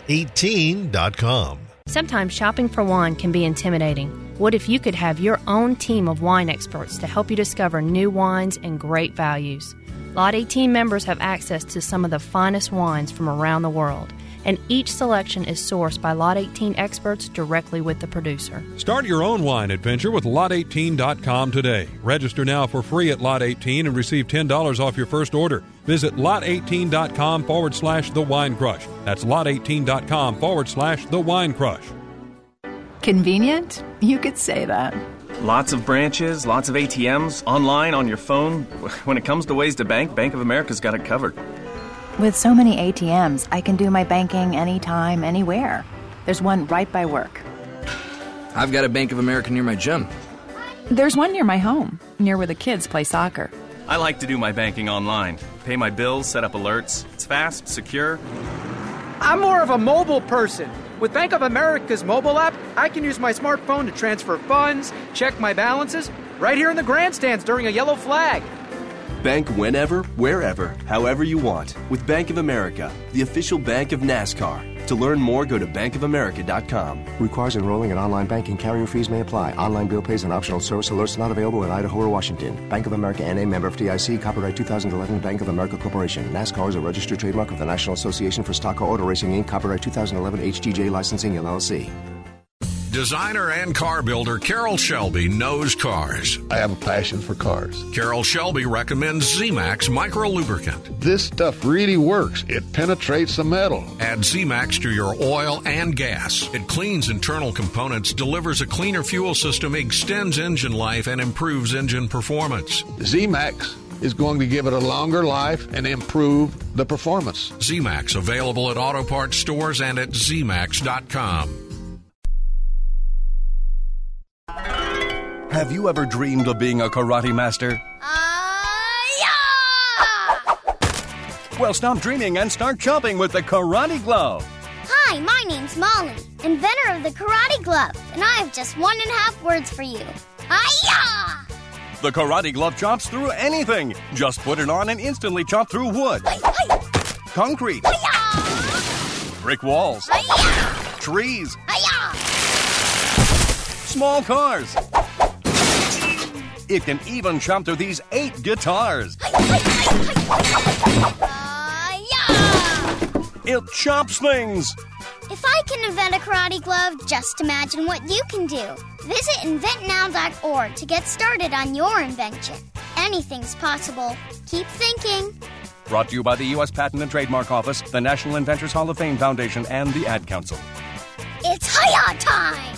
Lot18.com. Sometimes shopping for wine can be intimidating. What if you could have your own team of wine experts to help you discover new wines and great values? Lot 18 members have access to some of the finest wines from around the world, and each selection is sourced by Lot 18 experts directly with the producer. Start your own wine adventure with Lot18.com today. Register now for free at Lot 18 and receive $10 off your first order. Visit Lot18.com/The Wine Crush. That's Lot18.com/The Wine Crush. Convenient? You could say that. Lots of branches, lots of ATMs, online, on your phone. When it comes to ways to bank, Bank of America's got it covered. With so many ATMs, I can do my banking anytime, anywhere. There's one right by work. I've got a Bank of America near my gym. There's one near my home, near where the kids play soccer. I like to do my banking online. Pay my bills, set up alerts. It's fast, secure. I'm more of a mobile person. With Bank of America's mobile app, I can use my smartphone to transfer funds, check my balances, right here in the grandstands during a yellow flag. Bank whenever, wherever, however you want with Bank of America, the official bank of NASCAR. To learn more, go to bankofamerica.com. Requires enrolling in online banking. Carrier fees may apply. Online bill pays and optional service alerts not available in Idaho or Washington. Bank of America N.A. member FDIC. Copyright 2011 Bank of America Corporation. NASCAR is a registered trademark of the National Association for Stock Car Auto Racing, Inc. Copyright 2011 HGJ Licensing, LLC. Designer and car builder Carol Shelby knows cars. I have a passion for cars. Carol Shelby recommends Z-Max Micro Lubricant. This stuff really works. It penetrates the metal. Add Z-Max to your oil and gas. It cleans internal components, delivers a cleaner fuel system, extends engine life, and improves engine performance. Z-Max is going to give it a longer life and improve the performance. Z-Max, available at auto parts stores and at zmax.com. Have you ever dreamed of being a karate master? Yeah! Well, stop dreaming and start chopping with the Karate Glove. Hi, my name's Molly, inventor of the Karate Glove, and I have just 1.5 words for you. Hi-ya! The Karate Glove chops through anything. Just put it on and instantly chop through wood, concrete, brick walls, trees, small cars. It can even chop through these 8 guitars. It chops things. If I can invent a karate glove, just imagine what you can do. Visit inventnow.org to get started on your invention. Anything's possible. Keep thinking. Brought to you by the U.S. Patent and Trademark Office, the National Inventors Hall of Fame Foundation, and the Ad Council. It's Hiya time!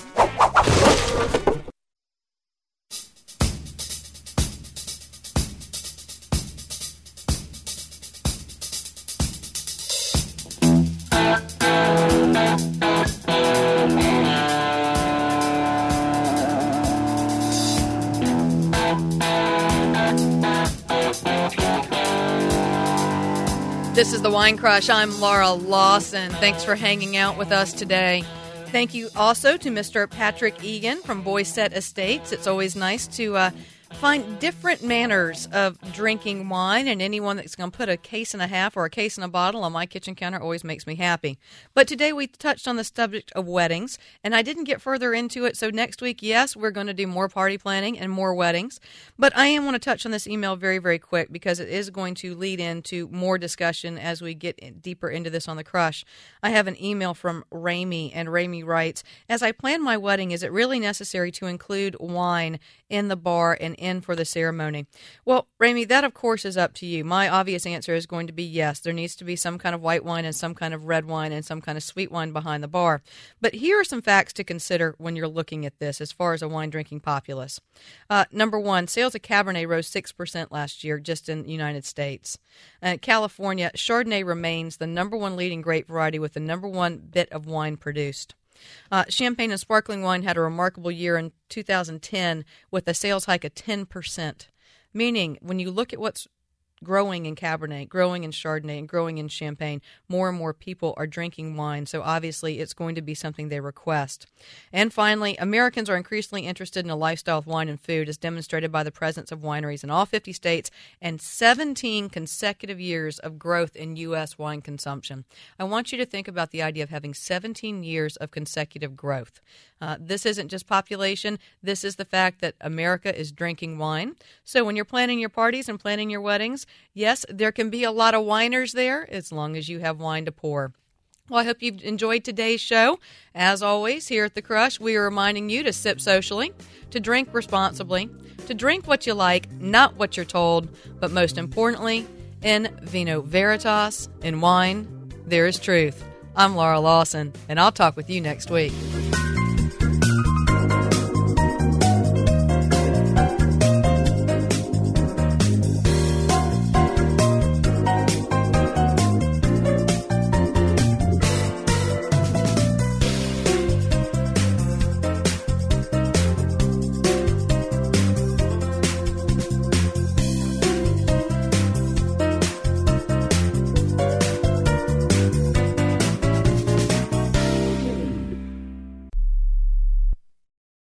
This is the Wine Crush. I'm Laura Lawson. Thanks for hanging out with us today. Thank you also to Mr. Patrick Egan from Boyset Estates. It's always nice to find different manners of drinking wine, and anyone that's going to put a case and a half or a case and a bottle on my kitchen counter always makes me happy. But today we touched on the subject of weddings, and I didn't get further into it, so next week, yes, we're going to do more party planning and more weddings. But I am want to touch on this email very, very quick because it is going to lead into more discussion as we get deeper into this on the Crush. I have an email from Ramey, and Ramey writes, as I plan my wedding, is it really necessary to include wine in the bar and in for the ceremony? Well, Ramey, that of course is up to you. My obvious answer is going to be yes. There needs to be some kind of white wine and some kind of red wine and some kind of sweet wine behind the bar. But here are some facts to consider when you're looking at this as far as a wine drinking populace. Number one, sales of Cabernet rose 6% last year just in the United States. California, Chardonnay remains the number one leading grape variety with the number one bit of wine produced. Champagne and sparkling wine had a remarkable year in 2010 with a sales hike of 10%, meaning when you look at what's growing in Cabernet, growing in Chardonnay, and growing in Champagne, more and more people are drinking wine, so obviously it's going to be something they request. And finally, Americans are increasingly interested in a lifestyle of wine and food, as demonstrated by the presence of wineries in all 50 states and 17 consecutive years of growth in U.S. wine consumption. I want you to think about the idea of having 17 years of consecutive growth. This isn't just population. This is the fact that America is drinking wine. So when you're planning your parties and planning your weddings, yes, there can be a lot of winers there as long as you have wine to pour. Well, I hope you've enjoyed today's show. As always, here at The Crush, we are reminding you to sip socially, to drink responsibly, to drink what you like, not what you're told, but most importantly, in vino veritas, in wine, there is truth. I'm Laura Lawson, and I'll talk with you next week.